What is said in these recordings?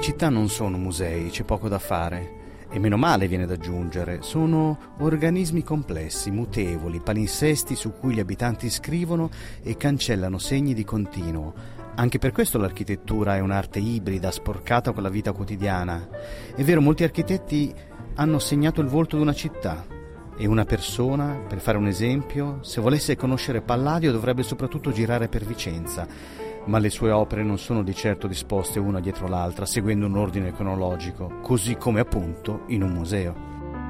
città non sono musei, c'è poco da fare. E meno male, viene da aggiungere, sono organismi complessi, mutevoli, palinsesti su cui gli abitanti scrivono e cancellano segni di continuo. Anche per questo l'architettura è un'arte ibrida, sporcata con la vita quotidiana. È vero, molti architetti hanno segnato il volto di una città. E una persona, per fare un esempio, se volesse conoscere Palladio dovrebbe soprattutto girare per Vicenza. Ma le sue opere non sono di certo disposte una dietro l'altra, seguendo un ordine cronologico, così come appunto in un museo.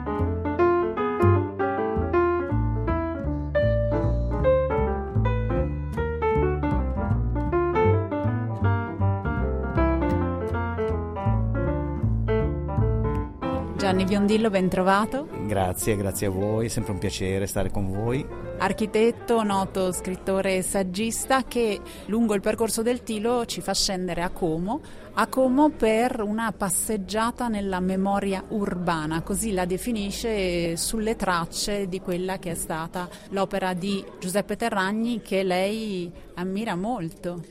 Gianni Biondillo, ben trovato. Grazie a voi, è sempre un piacere stare con voi. Architetto, noto scrittore e saggista che lungo il percorso del Tilo ci fa scendere a Como per una passeggiata nella memoria urbana, così la definisce, sulle tracce di quella che è stata l'opera di Giuseppe Terragni che lei ammira molto.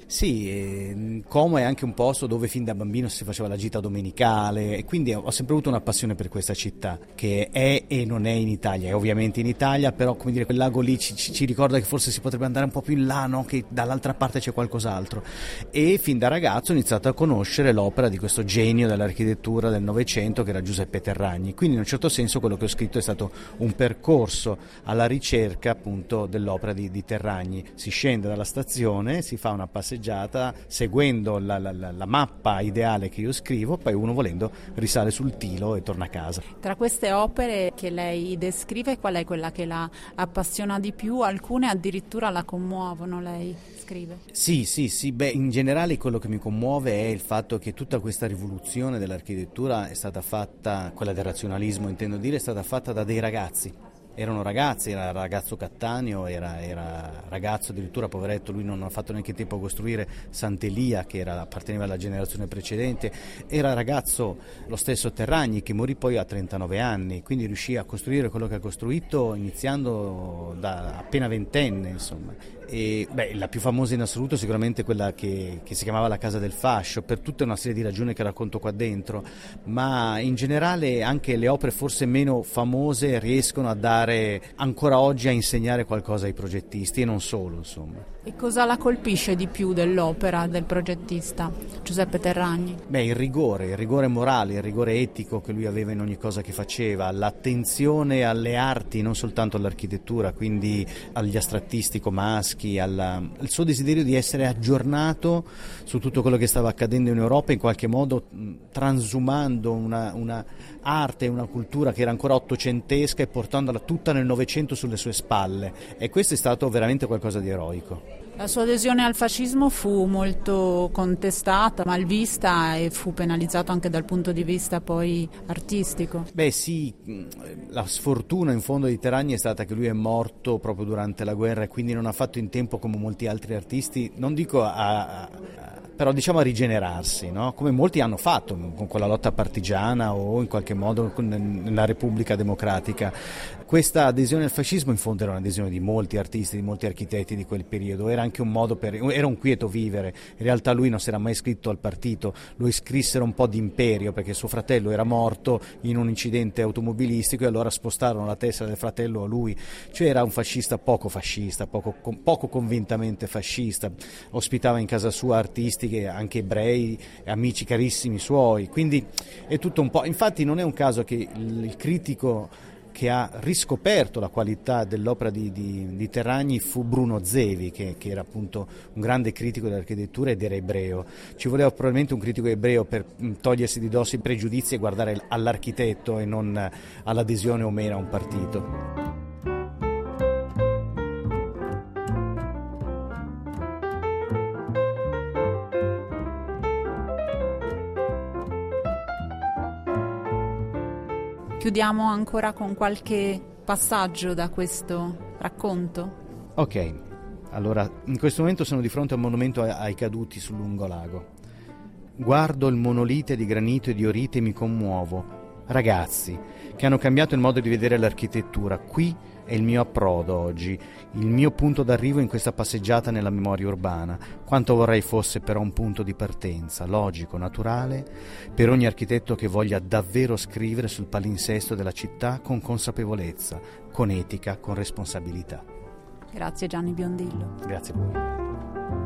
Sì, Como è anche un posto dove fin da bambino si faceva la gita domenicale e quindi ho sempre avuto una passione per questa città che è e non è in Italia, è ovviamente in Italia, però come dire quel lago lì ci ricorda che forse si potrebbe andare un po' più in là, no? Che dall'altra parte c'è qualcos'altro, e fin da ragazzo ho iniziato a conoscere l'opera di questo genio dell'architettura del Novecento che era Giuseppe Terragni, quindi in un certo senso quello che ho scritto è stato un percorso alla ricerca appunto dell'opera di Terragni. Si scende dalla stazione, si fa una passeggiata seguendo la mappa ideale che io scrivo, poi uno volendo risale sul Tilo e torna a casa. Tra queste opere che lei descrive, qual è quella che la appassiona di più? Alcune addirittura la commuovono, lei scrive. Sì, in generale quello che mi commuove è il fatto che tutta questa rivoluzione dell'architettura è stata fatta, quella del razionalismo intendo dire, è stata fatta da dei ragazzi. Erano ragazzi, era ragazzo Cattaneo, era ragazzo addirittura poveretto, lui non ha fatto neanche tempo a costruire Sant'Elia che apparteneva alla generazione precedente, era ragazzo lo stesso Terragni che morì poi a 39 anni, quindi riuscì a costruire quello che ha costruito iniziando da appena ventenne, insomma. E la più famosa in assoluto sicuramente quella che si chiamava la Casa del Fascio, per tutta una serie di ragioni che racconto qua dentro, ma in generale anche le opere forse meno famose riescono a dare ancora oggi a insegnare qualcosa ai progettisti e non solo, insomma. E cosa la colpisce di più dell'opera del progettista Giuseppe Terragni? Il rigore morale, il rigore etico che lui aveva in ogni cosa che faceva, l'attenzione alle arti, non soltanto all'architettura, quindi agli astrattisti comaschi, il suo desiderio di essere aggiornato su tutto quello che stava accadendo in Europa, in qualche modo transumando una arte e una cultura che era ancora ottocentesca e portandola tutta nel Novecento sulle sue spalle, e questo è stato veramente qualcosa di eroico. La sua adesione al fascismo fu molto contestata, malvista, e fu penalizzato anche dal punto di vista poi artistico. Sì, la sfortuna in fondo di Terragni è stata che lui è morto proprio durante la guerra e quindi non ha fatto in tempo come molti altri artisti, non dico però diciamo a rigenerarsi, no? Come molti hanno fatto con quella lotta partigiana o in qualche modo nella Repubblica Democratica. Questa adesione al fascismo in fondo era un'adesione di molti artisti, di molti architetti di quel periodo, era anche un modo era un quieto vivere. In realtà lui non si era mai iscritto al partito, lo iscrissero un po' d'imperio perché suo fratello era morto in un incidente automobilistico e allora spostarono la testa del fratello a lui, cioè era un fascista, poco convintamente fascista, ospitava in casa sua artisti anche ebrei, amici carissimi suoi, quindi è tutto un po'. Infatti non è un caso che il critico che ha riscoperto la qualità dell'opera di Terragni fu Bruno Zevi, che era appunto un grande critico dell'architettura ed era ebreo. Ci voleva probabilmente un critico ebreo per togliersi di dosso i pregiudizi e guardare all'architetto e non all'adesione o meno a un partito. Chiudiamo ancora con qualche passaggio da questo racconto. Ok, allora in questo momento sono di fronte a un monumento ai caduti sul lungolago. Guardo il monolite di granito e di orite e mi commuovo. Ragazzi che hanno cambiato il modo di vedere l'architettura. Qui è il mio approdo oggi, il mio punto d'arrivo in questa passeggiata nella memoria urbana. Quanto vorrei fosse però un punto di partenza, logico, naturale, per ogni architetto che voglia davvero scrivere sul palinsesto della città con consapevolezza, con etica, con responsabilità. Grazie Gianni Biondillo. Grazie a voi.